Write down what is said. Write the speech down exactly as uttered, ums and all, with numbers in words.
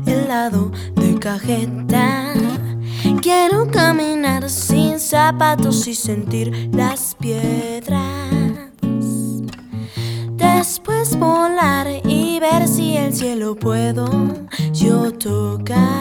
helado de cajeta. Quiero caminar sin zapatos y sentir las piedras. Después volar y ver si el cielo puedo yo tocar.